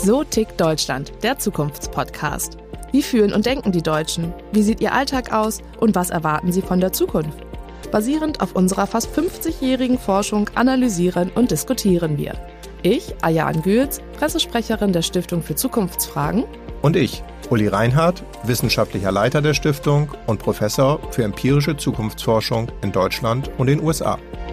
So tickt Deutschland, der Zukunftspodcast. Wie fühlen und denken die Deutschen? Wie sieht ihr Alltag aus? Und was erwarten sie von der Zukunft? Basierend auf unserer fast 50-jährigen Forschung analysieren und diskutieren wir. Ich, Ayaan Gürz, Pressesprecherin der Stiftung für Zukunftsfragen. Und ich, Uli Reinhardt, wissenschaftlicher Leiter der Stiftung und Professor für empirische Zukunftsforschung in Deutschland und den USA.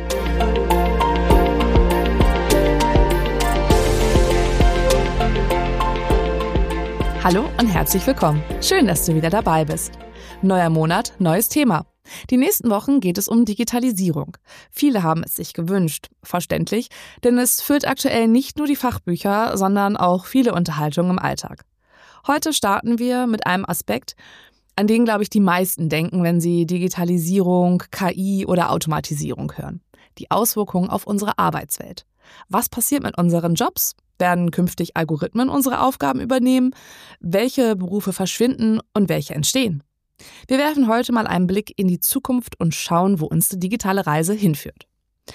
Hallo und herzlich willkommen. Schön, dass du wieder dabei bist. Neuer Monat, neues Thema. Die nächsten Wochen geht es um Digitalisierung. Viele haben es sich gewünscht, verständlich, denn es füllt aktuell nicht nur die Fachbücher, sondern auch viele Unterhaltungen im Alltag. Heute starten wir mit einem Aspekt, an den, glaube ich, die meisten denken, wenn sie Digitalisierung, KI oder Automatisierung hören. Die Auswirkungen auf unsere Arbeitswelt. Was passiert mit unseren Jobs? Werden künftig Algorithmen unsere Aufgaben übernehmen? Welche Berufe verschwinden und welche entstehen? Wir werfen heute mal einen Blick in die Zukunft und schauen, wo uns die digitale Reise hinführt.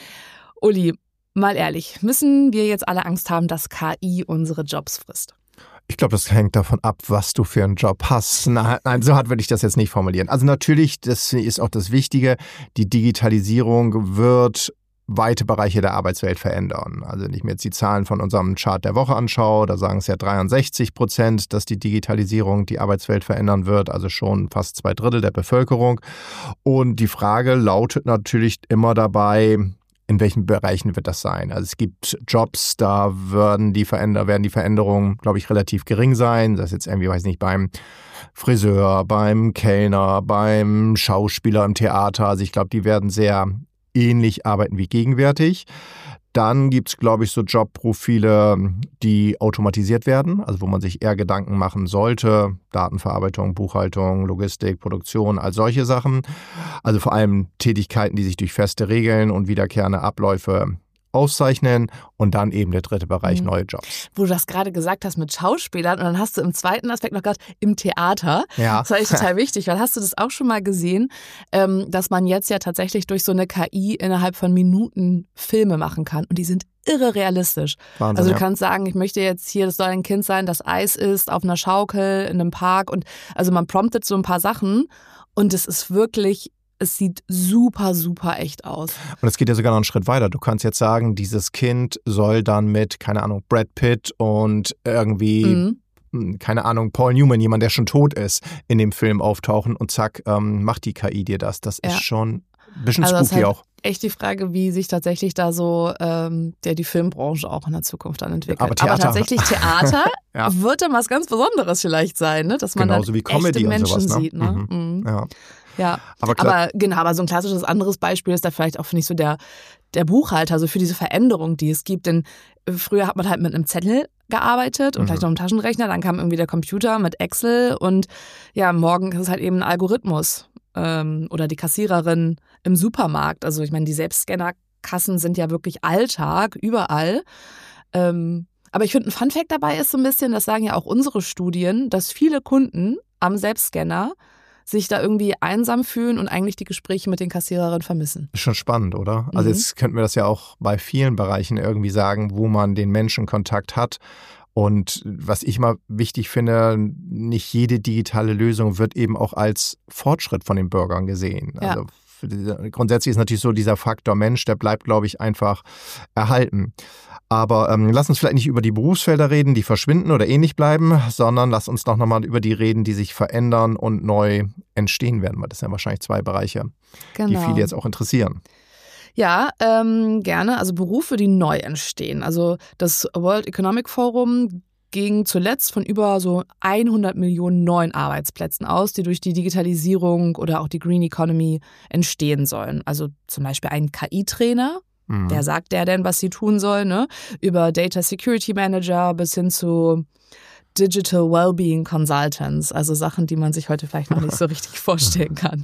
Uli, mal ehrlich, müssen wir jetzt alle Angst haben, dass KI unsere Jobs frisst? Ich glaube, das hängt davon ab, was du für einen Job hast. Nein, so hart würde ich das jetzt nicht formulieren. Also natürlich, das ist auch das Wichtige, die Digitalisierung wird weite Bereiche der Arbeitswelt verändern. Also wenn ich mir jetzt die Zahlen von unserem Chart der Woche anschaue, da sagen es ja 63%, dass die Digitalisierung die Arbeitswelt verändern wird, also schon fast 2/3 der Bevölkerung. Und die Frage lautet natürlich immer dabei, in welchen Bereichen wird das sein? Also es gibt Jobs, da werden die Veränderungen, glaube ich, relativ gering sein. Das ist jetzt irgendwie, weiß nicht, beim Friseur, beim Kellner, beim Schauspieler im Theater. Also ich glaube, die werden sehr ähnlich arbeiten wie gegenwärtig. Dann gibt es, glaube ich, so Jobprofile, die automatisiert werden, also wo man sich eher Gedanken machen sollte. Datenverarbeitung, Buchhaltung, Logistik, Produktion, all solche Sachen. Also vor allem Tätigkeiten, die sich durch feste Regeln und wiederkehrende Abläufe auszeichnen, und dann eben der dritte Bereich, neue Jobs. Wo du das gerade gesagt hast mit Schauspielern, und dann hast du im zweiten Aspekt noch gerade im Theater. Ja. Das war echt total wichtig, weil hast du das auch schon mal gesehen, dass man jetzt ja tatsächlich durch so eine KI innerhalb von Minuten Filme machen kann, und die sind irre realistisch. Wahnsinn, also du kannst sagen, ich möchte jetzt hier, das soll ein Kind sein, das Eis isst auf einer Schaukel in einem Park, und also man promptet so ein paar Sachen und es ist wirklich, es sieht super, super echt aus. Und es geht ja sogar noch einen Schritt weiter. Du kannst jetzt sagen, dieses Kind soll dann mit, keine Ahnung, Brad Pitt und irgendwie, keine Ahnung, Paul Newman, jemand, der schon tot ist, in dem Film auftauchen, und zack, macht die KI dir das. Das ist schon ein bisschen spooky, das ist halt auch. Echt die Frage, wie sich tatsächlich da so die Filmbranche auch in der Zukunft dann entwickelt. Aber tatsächlich Theater wird dann was ganz Besonderes vielleicht sein, ne? Dass man genauso dann wie Comedy echte Menschen und sowas, ne? sieht. Ne? Ja. Aber so ein klassisches anderes Beispiel ist da vielleicht auch, finde ich, so der Buchhalter, so für diese Veränderung, die es gibt. Denn früher hat man halt mit einem Zettel gearbeitet und vielleicht noch einem Taschenrechner, dann kam irgendwie der Computer mit Excel, und ja, morgen ist es halt eben ein Algorithmus. Oder die Kassiererin im Supermarkt. Also ich meine, die Selbstscannerkassen sind ja wirklich Alltag, überall. Aber ich finde, ein Funfact dabei ist so ein bisschen, das sagen ja auch unsere Studien, dass viele Kunden am Selbstscanner sich da irgendwie einsam fühlen und eigentlich die Gespräche mit den Kassiererinnen vermissen. Ist schon spannend, oder? Also jetzt könnten wir das ja auch bei vielen Bereichen irgendwie sagen, wo man den Menschenkontakt hat. Und was ich mal wichtig finde, nicht jede digitale Lösung wird eben auch als Fortschritt von den Bürgern gesehen. Ja. Also grundsätzlich ist natürlich so dieser Faktor Mensch, der bleibt, glaube ich, einfach erhalten. Aber lass uns vielleicht nicht über die Berufsfelder reden, die verschwinden oder ähnlich bleiben, sondern lass uns noch mal über die reden, die sich verändern und neu entstehen werden. Weil das sind ja wahrscheinlich zwei Bereiche, die viele jetzt auch interessieren. Ja, gerne. Also Berufe, die neu entstehen. Also das World Economic Forum ging zuletzt von über so 100 Millionen neuen Arbeitsplätzen aus, die durch die Digitalisierung oder auch die Green Economy entstehen sollen. Also zum Beispiel ein KI-Trainer. Wer sagt der denn, was sie tun soll, ne? Über Data Security Manager bis hin zu Digital Wellbeing Consultants. Also Sachen, die man sich heute vielleicht noch nicht so richtig vorstellen kann.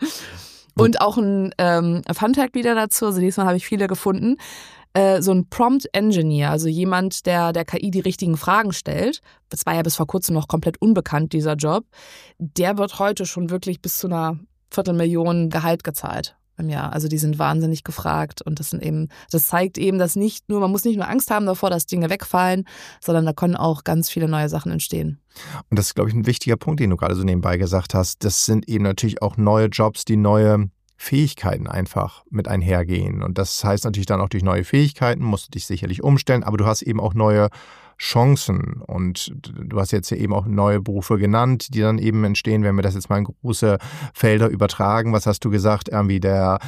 Und auch ein Funfact wieder dazu, also diesmal habe ich viele gefunden, so ein Prompt Engineer, also jemand, der KI die richtigen Fragen stellt. Das war ja bis vor kurzem noch komplett unbekannt, dieser Job. Der wird heute schon wirklich bis zu einer 250.000 Gehalt gezahlt. Jahr. Also die sind wahnsinnig gefragt und das zeigt eben, dass man muss nicht nur Angst haben davor, dass Dinge wegfallen, sondern da können auch ganz viele neue Sachen entstehen. Und das ist, glaube ich, ein wichtiger Punkt, den du gerade so nebenbei gesagt hast. Das sind eben natürlich auch neue Jobs, die neue Fähigkeiten einfach mit einhergehen. Und das heißt natürlich dann auch durch neue Fähigkeiten musst du dich sicherlich umstellen, aber du hast eben auch neue Chancen und du hast jetzt ja eben auch neue Berufe genannt, die dann eben entstehen, wenn wir das jetzt mal in große Felder übertragen. Was hast du gesagt? Irgendwie der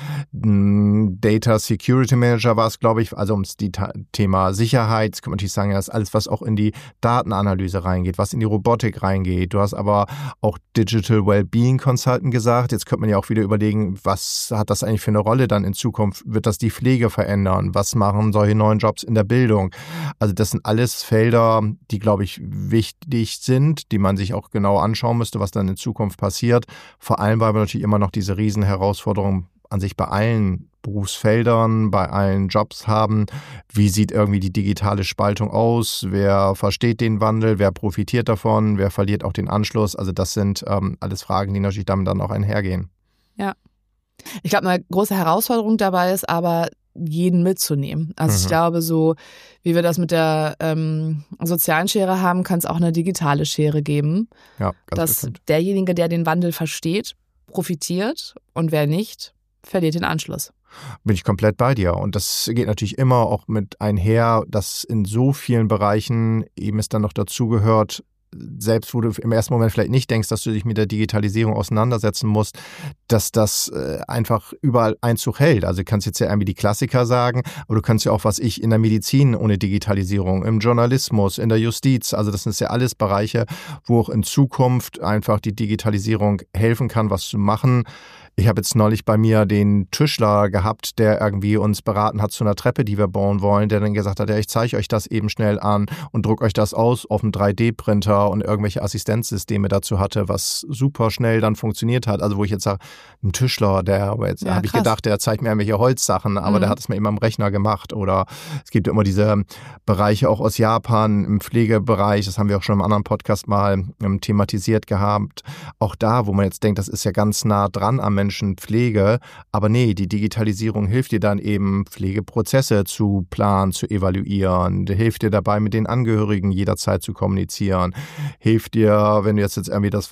Data Security Manager war es, glaube ich, also ums Thema Sicherheit. Das kann man natürlich sagen, das ist alles, was auch in die Datenanalyse reingeht, was in die Robotik reingeht. Du hast aber auch Digital Wellbeing Consultant gesagt. Jetzt könnte man ja auch wieder überlegen, was hat das eigentlich für eine Rolle dann in Zukunft? Wird das die Pflege verändern? Was machen solche neuen Jobs in der Bildung? Also das sind alles Felder, die, glaube ich, wichtig sind, die man sich auch genau anschauen müsste, was dann in Zukunft passiert. Vor allem, weil wir natürlich immer noch diese Riesenherausforderung an sich bei allen Berufsfeldern, bei allen Jobs haben. Wie sieht irgendwie die digitale Spaltung aus? Wer versteht den Wandel? Wer profitiert davon? Wer verliert auch den Anschluss? Also das sind alles Fragen, die natürlich damit dann auch einhergehen. Ja. Ich glaube, eine große Herausforderung dabei ist aber, jeden mitzunehmen. Also ich glaube, so wie wir das mit der sozialen Schere haben, kann es auch eine digitale Schere geben. Ja, ganz dass bestimmt. Derjenige, der den Wandel versteht, profitiert und wer nicht, verliert den Anschluss. Bin ich komplett bei dir. Und das geht natürlich immer auch mit einher, dass in so vielen Bereichen eben es dann noch dazugehört, selbst wo du im ersten Moment vielleicht nicht denkst, dass du dich mit der Digitalisierung auseinandersetzen musst, dass das einfach überall Einzug hält. Also du kannst jetzt ja irgendwie die Klassiker sagen, aber du kannst ja auch, in der Medizin ohne Digitalisierung, im Journalismus, in der Justiz, also das sind ja alles Bereiche, wo auch in Zukunft einfach die Digitalisierung helfen kann, was zu machen. Ich habe jetzt neulich bei mir den Tischler gehabt, der irgendwie uns beraten hat zu einer Treppe, die wir bauen wollen, der dann gesagt hat, ja, ich zeige euch das eben schnell an und drucke euch das aus auf einem 3D-Printer und irgendwelche Assistenzsysteme dazu hatte, was super schnell dann funktioniert hat. Also wo ich jetzt sage, ein Tischler, habe ich gedacht, der zeigt mir irgendwelche Holzsachen, aber der hat es mir immer am Rechner gemacht. Oder es gibt immer diese Bereiche auch aus Japan im Pflegebereich, das haben wir auch schon im anderen Podcast mal thematisiert gehabt. Auch da, wo man jetzt denkt, das ist ja ganz nah dran am Menschen, Pflege, aber nee, die Digitalisierung hilft dir dann eben, Pflegeprozesse zu planen, zu evaluieren, hilft dir dabei, mit den Angehörigen jederzeit zu kommunizieren, hilft dir, wenn du jetzt irgendwie das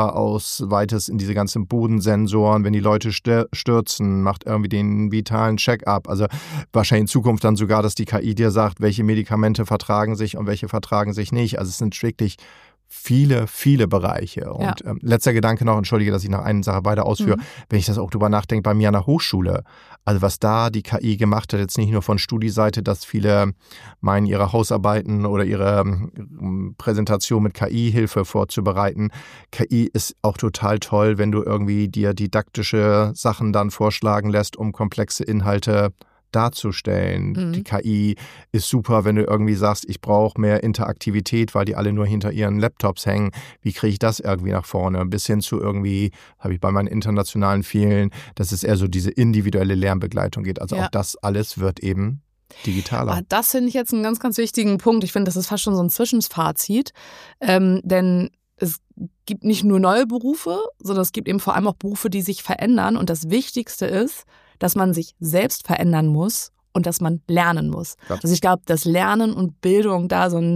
weitest in diese ganzen Bodensensoren, wenn die Leute stürzen, macht irgendwie den vitalen Check-up, also wahrscheinlich in Zukunft dann sogar, dass die KI dir sagt, welche Medikamente vertragen sich und welche vertragen sich nicht, also es sind wirklich viele, viele Bereiche. Und letzter Gedanke noch, entschuldige, dass ich noch eine Sache weiter ausführe, wenn ich das auch drüber nachdenke, bei mir an der Hochschule, also was da die KI gemacht hat, jetzt nicht nur von Studieseite, dass viele meinen, ihre Hausarbeiten oder ihre Präsentation mit KI-Hilfe vorzubereiten. KI ist auch total toll, wenn du irgendwie dir didaktische Sachen dann vorschlagen lässt, um komplexe Inhalte darzustellen. Die KI ist super, wenn du irgendwie sagst, ich brauche mehr Interaktivität, weil die alle nur hinter ihren Laptops hängen. Wie kriege ich das irgendwie nach vorne? Bis hin zu irgendwie, habe ich bei meinen internationalen vielen, dass es eher so diese individuelle Lernbegleitung geht. Also auch das alles wird eben digitaler. Aber das finde ich jetzt einen ganz, ganz wichtigen Punkt. Ich finde, das ist fast schon so ein Zwischenfazit, denn es gibt nicht nur neue Berufe, sondern es gibt eben vor allem auch Berufe, die sich verändern. Und das Wichtigste ist, dass man sich selbst verändern muss und dass man lernen muss. Ja. Also ich glaube, dass Lernen und Bildung da so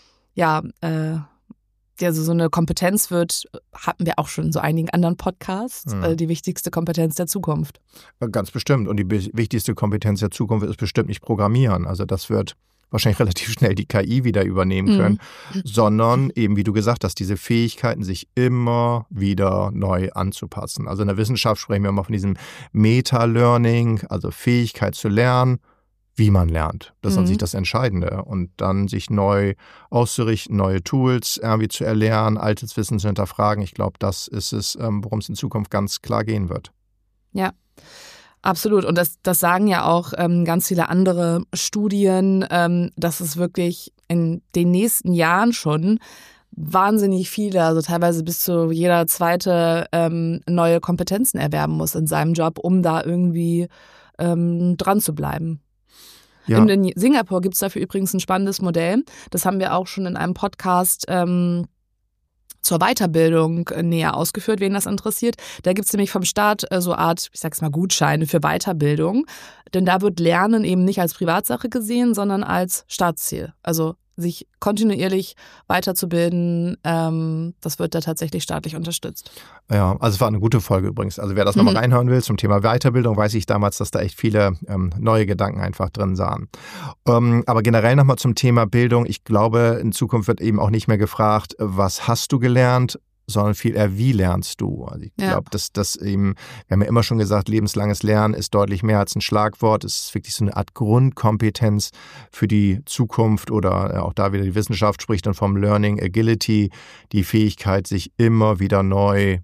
eine Kompetenz wird, hatten wir auch schon in so einigen anderen Podcasts, die wichtigste Kompetenz der Zukunft. Ganz bestimmt. Und die wichtigste Kompetenz der Zukunft ist bestimmt nicht Programmieren. Also das wird wahrscheinlich relativ schnell die KI wieder übernehmen können, sondern eben, wie du gesagt hast, diese Fähigkeiten sich immer wieder neu anzupassen. Also in der Wissenschaft sprechen wir immer von diesem Meta-Learning, also Fähigkeit zu lernen, wie man lernt. Das ist an sich das Entscheidende. Und dann sich neu auszurichten, neue Tools irgendwie zu erlernen, altes Wissen zu hinterfragen. Ich glaube, das ist es, worum es in Zukunft ganz klar gehen wird. Ja. Absolut. Und das sagen ja auch ganz viele andere Studien, dass es wirklich in den nächsten Jahren schon wahnsinnig viele, also teilweise bis zu jeder zweite neue Kompetenzen erwerben muss in seinem Job, um da irgendwie dran zu bleiben. Ja. In Singapur gibt es dafür übrigens ein spannendes Modell. Das haben wir auch schon in einem Podcast zur Weiterbildung näher ausgeführt, wen das interessiert. Da gibt es nämlich vom Staat so Art, ich sag's mal, Gutscheine für Weiterbildung. Denn da wird Lernen eben nicht als Privatsache gesehen, sondern als Staatsziel. Also sich kontinuierlich weiterzubilden, das wird da tatsächlich staatlich unterstützt. Ja, also es war eine gute Folge übrigens. Also wer das nochmal reinhören will zum Thema Weiterbildung, weiß ich damals, dass da echt viele neue Gedanken einfach drin sahen. Aber generell nochmal zum Thema Bildung. Ich glaube, in Zukunft wird eben auch nicht mehr gefragt, was hast du gelernt, sondern viel eher, wie lernst du? Also ich glaube, dass das eben, wir haben ja immer schon gesagt, lebenslanges Lernen ist deutlich mehr als ein Schlagwort. Es ist wirklich so eine Art Grundkompetenz für die Zukunft oder auch da wieder die Wissenschaft spricht dann vom Learning Agility, die Fähigkeit, sich immer wieder neu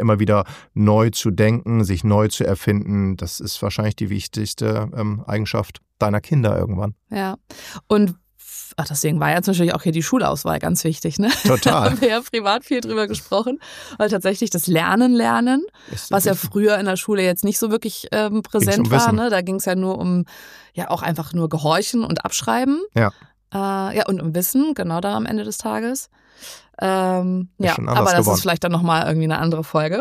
zu denken, sich neu zu erfinden. Das ist wahrscheinlich die wichtigste Eigenschaft deiner Kinder irgendwann. Ja, und deswegen war jetzt natürlich auch hier die Schulauswahl ganz wichtig, ne? Total. Da haben wir ja privat viel drüber gesprochen, weil tatsächlich das Lernen, was ja früher in der Schule jetzt nicht so wirklich präsent war, ne? Da ging es ja nur um, ja auch einfach nur Gehorchen und Abschreiben. Ja. Und um Wissen, genau da am Ende des Tages. Aber das geworden. ist vielleicht dann nochmal irgendwie eine andere Folge.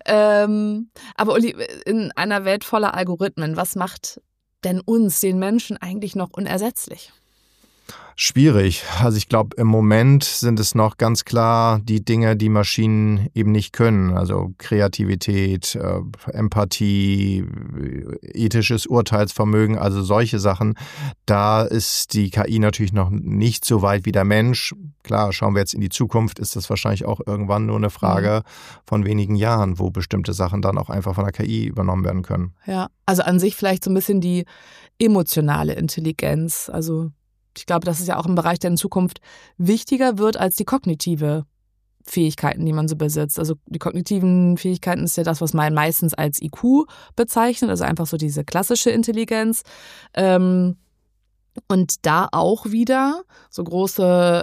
Aber Uli, in einer Welt voller Algorithmen, was macht denn uns, den Menschen, eigentlich noch unersetzlich? Schwierig. Also ich glaube, im Moment sind es noch ganz klar die Dinge, die Maschinen eben nicht können. Also Kreativität, Empathie, ethisches Urteilsvermögen, also solche Sachen. Da ist die KI natürlich noch nicht so weit wie der Mensch. Klar, schauen wir jetzt in die Zukunft, ist das wahrscheinlich auch irgendwann nur eine Frage von wenigen Jahren, wo bestimmte Sachen dann auch einfach von der KI übernommen werden können. Ja, also an sich vielleicht so ein bisschen die emotionale Intelligenz, also ich glaube, das ist ja auch ein Bereich, der in Zukunft wichtiger wird als die kognitive Fähigkeiten, die man so besitzt. Also die kognitiven Fähigkeiten ist ja das, was man meistens als IQ bezeichnet, also einfach so diese klassische Intelligenz. Und da auch wieder so große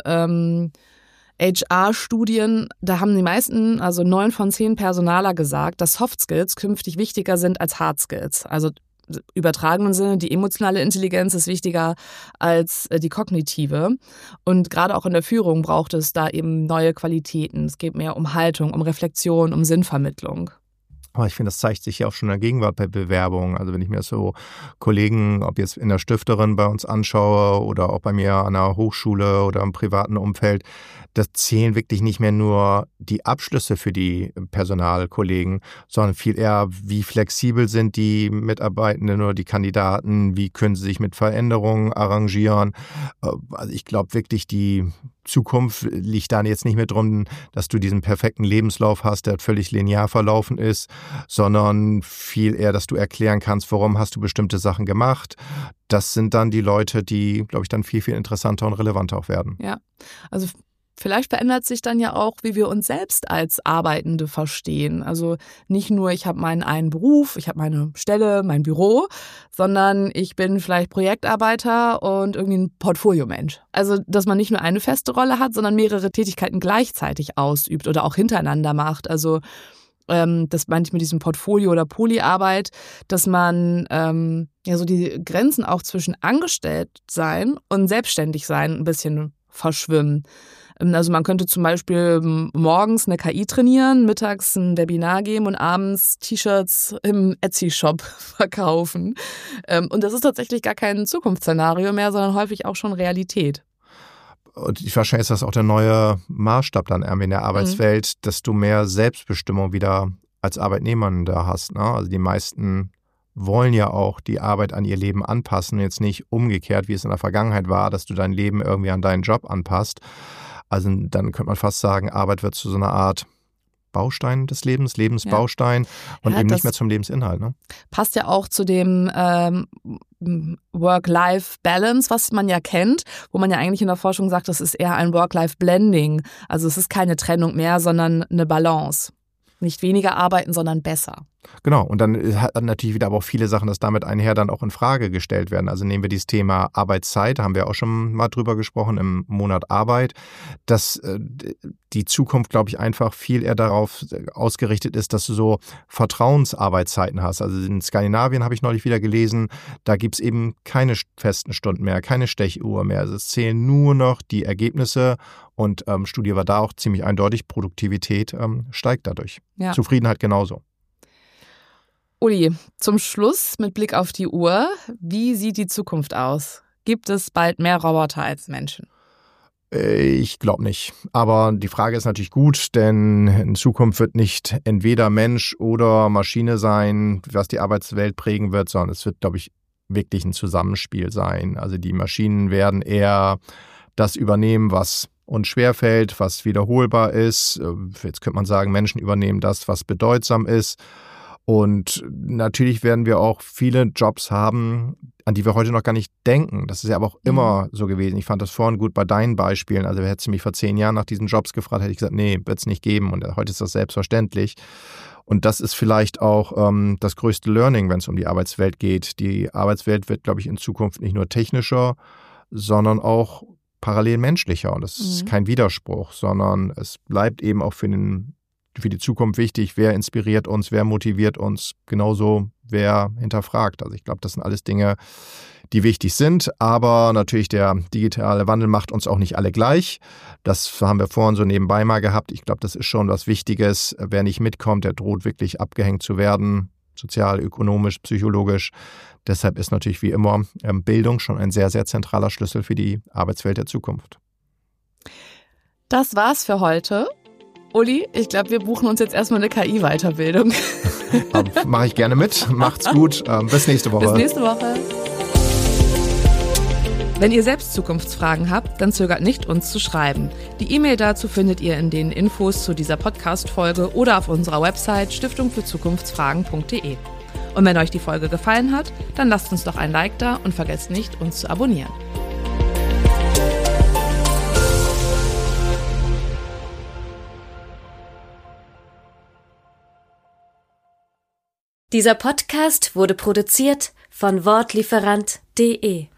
HR-Studien, da haben die meisten, also 9 von 10 Personaler gesagt, dass Soft Skills künftig wichtiger sind als Hard Skills. Also übertragenen Sinne, die emotionale Intelligenz ist wichtiger als die kognitive. Und gerade auch in der Führung braucht es da eben neue Qualitäten. Es geht mehr um Haltung, um Reflexion, um Sinnvermittlung. Aber ich finde, das zeigt sich ja auch schon in der Gegenwart bei Bewerbungen. Also wenn ich mir so Kollegen, ob jetzt in der Stifterin bei uns anschaue oder auch bei mir an der Hochschule oder im privaten Umfeld, das zählen wirklich nicht mehr nur die Abschlüsse für die Personalkollegen, sondern viel eher, wie flexibel sind die Mitarbeitenden oder die Kandidaten, wie können sie sich mit Veränderungen arrangieren. Also ich glaube wirklich, die Zukunft liegt da jetzt nicht mehr drum, dass du diesen perfekten Lebenslauf hast, der völlig linear verlaufen ist, sondern viel eher, dass du erklären kannst, warum hast du bestimmte Sachen gemacht. Das sind dann die Leute, die, glaube ich, dann viel, viel interessanter und relevanter auch werden. Ja, also vielleicht verändert sich dann ja auch, wie wir uns selbst als Arbeitende verstehen. Also nicht nur, ich habe meinen einen Beruf, ich habe meine Stelle, mein Büro, sondern ich bin vielleicht Projektarbeiter und irgendwie ein Portfoliomensch. Also, dass man nicht nur eine feste Rolle hat, sondern mehrere Tätigkeiten gleichzeitig ausübt oder auch hintereinander macht. Also das meine ich mit diesem Portfolio- oder Polyarbeit, dass man so die Grenzen auch zwischen Angestelltsein und Selbstständigsein ein bisschen verschwimmen. Also man könnte zum Beispiel morgens eine KI trainieren, mittags ein Webinar geben und abends T-Shirts im Etsy-Shop verkaufen. Und das ist tatsächlich gar kein Zukunftsszenario mehr, sondern häufig auch schon Realität. Und wahrscheinlich ist das auch der neue Maßstab dann irgendwie in der Arbeitswelt, dass du mehr Selbstbestimmung wieder als Arbeitnehmer da hast. Ne? Also die meisten wollen ja auch die Arbeit an ihr Leben anpassen, jetzt nicht umgekehrt, wie es in der Vergangenheit war, dass du dein Leben irgendwie an deinen Job anpasst. Also dann könnte man fast sagen, Arbeit wird zu so einer Art Baustein des Lebens, Lebensbaustein und eben nicht mehr zum Lebensinhalt. Ne? Passt ja auch zu dem Work-Life-Balance, was man ja kennt, wo man ja eigentlich in der Forschung sagt, das ist eher ein Work-Life-Blending. Also es ist keine Trennung mehr, sondern eine Balance. Nicht weniger arbeiten, sondern besser. Genau, und dann hat natürlich wieder aber auch viele Sachen, dass damit einher dann auch in Frage gestellt werden. Also nehmen wir dieses Thema Arbeitszeit, da haben wir auch schon mal drüber gesprochen im Monat Arbeit, dass die Zukunft, glaube ich, einfach viel eher darauf ausgerichtet ist, dass du so Vertrauensarbeitszeiten hast. Also in Skandinavien habe ich neulich wieder gelesen, da gibt es eben keine festen Stunden mehr, keine Stechuhr mehr. Also es zählen nur noch die Ergebnisse und Studie war da auch ziemlich eindeutig, Produktivität steigt dadurch. Ja. Zufriedenheit genauso. Uli, zum Schluss mit Blick auf die Uhr, wie sieht die Zukunft aus? Gibt es bald mehr Roboter als Menschen? Ich glaube nicht. Aber die Frage ist natürlich gut, denn in Zukunft wird nicht entweder Mensch oder Maschine sein, was die Arbeitswelt prägen wird, sondern es wird, glaube ich, wirklich ein Zusammenspiel sein. Also die Maschinen werden eher das übernehmen, was uns schwerfällt, was wiederholbar ist. Jetzt könnte man sagen, Menschen übernehmen das, was bedeutsam ist. Und natürlich werden wir auch viele Jobs haben, an die wir heute noch gar nicht denken. Das ist ja aber auch immer so gewesen. Ich fand das vorhin gut bei deinen Beispielen. Also hättest du mich vor 10 Jahren nach diesen Jobs gefragt, hätte ich gesagt, nee, wird es nicht geben. Und heute ist das selbstverständlich. Und das ist vielleicht auch das größte Learning, wenn es um die Arbeitswelt geht. Die Arbeitswelt wird, glaube ich, in Zukunft nicht nur technischer, sondern auch parallel menschlicher. Und das ist kein Widerspruch, sondern es bleibt eben auch für die Zukunft wichtig, wer inspiriert uns, wer motiviert uns, genauso wer hinterfragt. Also ich glaube, das sind alles Dinge, die wichtig sind, aber natürlich der digitale Wandel macht uns auch nicht alle gleich. Das haben wir vorhin so nebenbei mal gehabt. Ich glaube, das ist schon was Wichtiges. Wer nicht mitkommt, der droht wirklich abgehängt zu werden, sozial, ökonomisch, psychologisch. Deshalb ist natürlich wie immer Bildung schon ein sehr, sehr zentraler Schlüssel für die Arbeitswelt der Zukunft. Das war's für heute. Uli, ich glaube, wir buchen uns jetzt erstmal eine KI-Weiterbildung. Mache ich gerne mit. Macht's gut. Bis nächste Woche. Bis nächste Woche. Wenn ihr selbst Zukunftsfragen habt, dann zögert nicht, uns zu schreiben. Die E-Mail dazu findet ihr in den Infos zu dieser Podcast-Folge oder auf unserer Website stiftung-für-zukunftsfragen.de. Und wenn euch die Folge gefallen hat, dann lasst uns doch ein Like da und vergesst nicht, uns zu abonnieren. Dieser Podcast wurde produziert von Wortlieferant.de